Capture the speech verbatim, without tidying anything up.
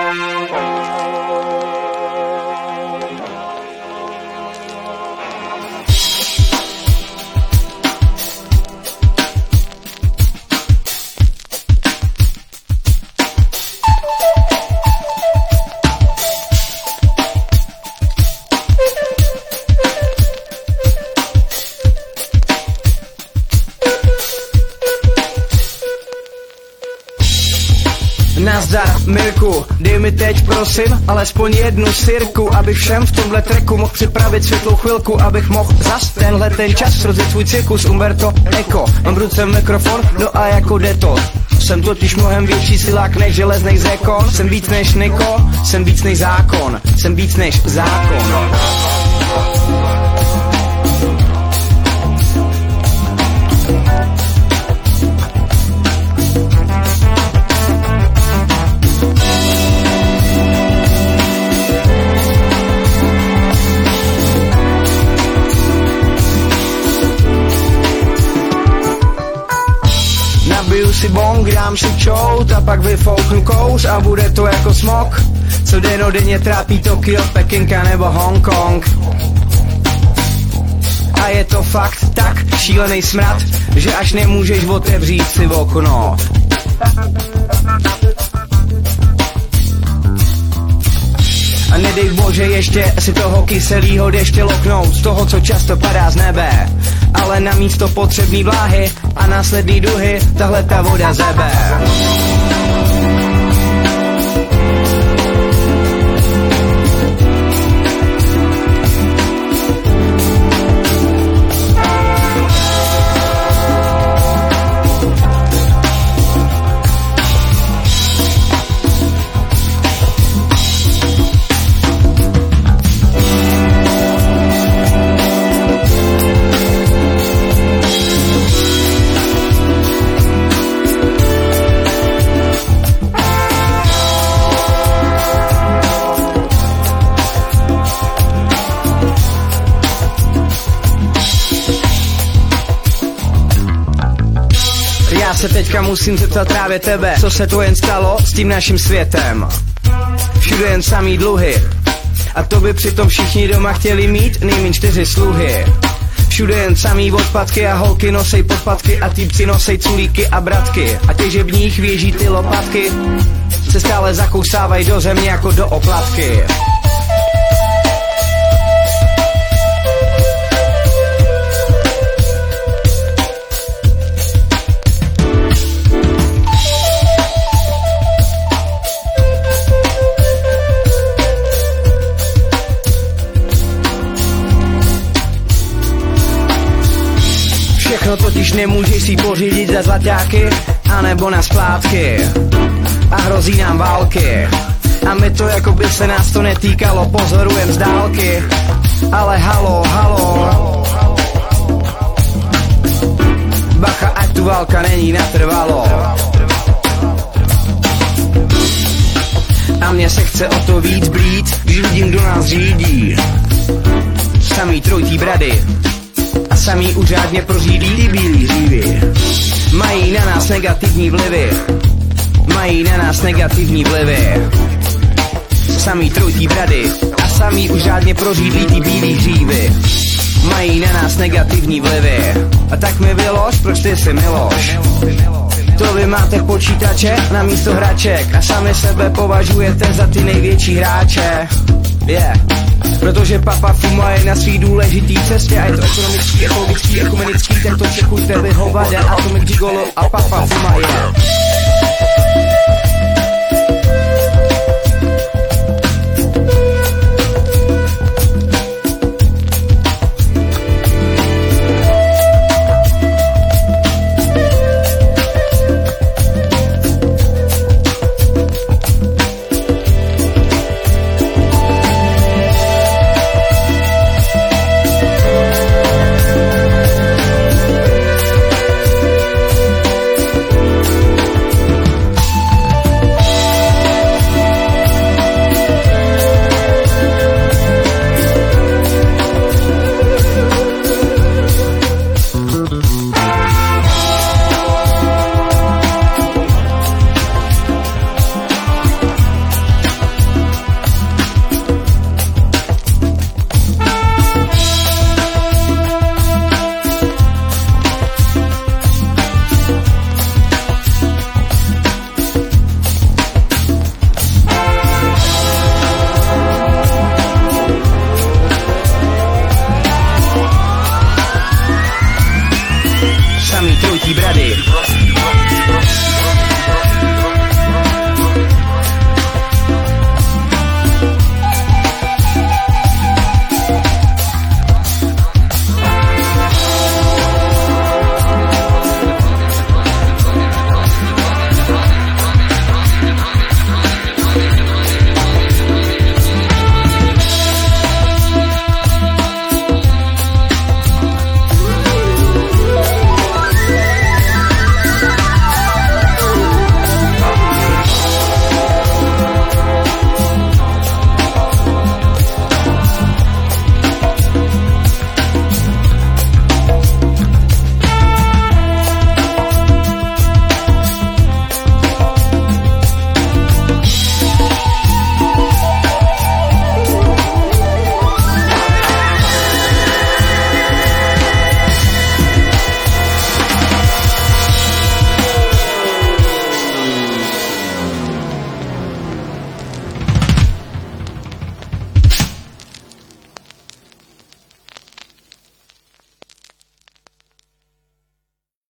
Nazdar, Mirku, dej mi teď prosím alespoň jednu sirku, abych všem v tomhle tracku mohl připravit světlou chvilku, abych mohl zas tenhle ten čas rozjet svůj cirkus Umberto Eco. Mám v ruce mikrofon, no a jako jde to. Jsem totiž mnohem větší silák než železnej zákon. Jsem víc než Niko, jsem víc než zákon. Jsem víc než zákon. Nabiju si bong, dám si čout a pak vyfouknu kous a bude to jako smok, co denodenně trápí Tokio, Pekinka nebo Hongkong. A je to fakt tak šílený smrad, že až nemůžeš otevřít si okno. A nedej bože ještě si toho kyselýho deště loknout, z toho, co často padá z nebe. Ale na místo potřebný vláhy a následný duhy tahle ta voda zebe. Já se teďka musím zeptat právě tebe, co se to jen stalo s tím naším světem. Všude jen samý dluhy a to by přitom všichni doma chtěli mít nejméně čtyři sluhy. Všude jen samý odpadky a holky nosej podpatky a týpci nosej culíky a bratky. A těžebních věží ty lopatky se stále zakousávají do země jako do oplatky. Všechno totiž nemůžeš si pořídit za zlaťáky, anebo na splátky. A hrozí nám války. A my to, jako by se nás to netýkalo, pozorujem z dálky. Ale halo, halo. Bacha, ať tu válka není natrvalo. A mně se chce o to víc blít, když vidím, kdo nás řídí. Samý trojtý brady a samý uřádně prořídí ty bílý hřívy. Mají na nás negativní vlivy, mají na nás negativní vlivy. Samý trojtý brady a samý uřádně prořídí ty bílý hřívy. Mají na nás negativní vlivy. A tak mi vylož, proč ty jsi Miloš. To vy máte počítače na místo hraček a sami sebe považujete za ty největší hráče. Yeah. Protože papa fuma je na svý důležitý cestě a je to ekonomický, ekologický, ekumenický, tak to čekujte vy hovade, Atomic Gigolo a papa fuma je.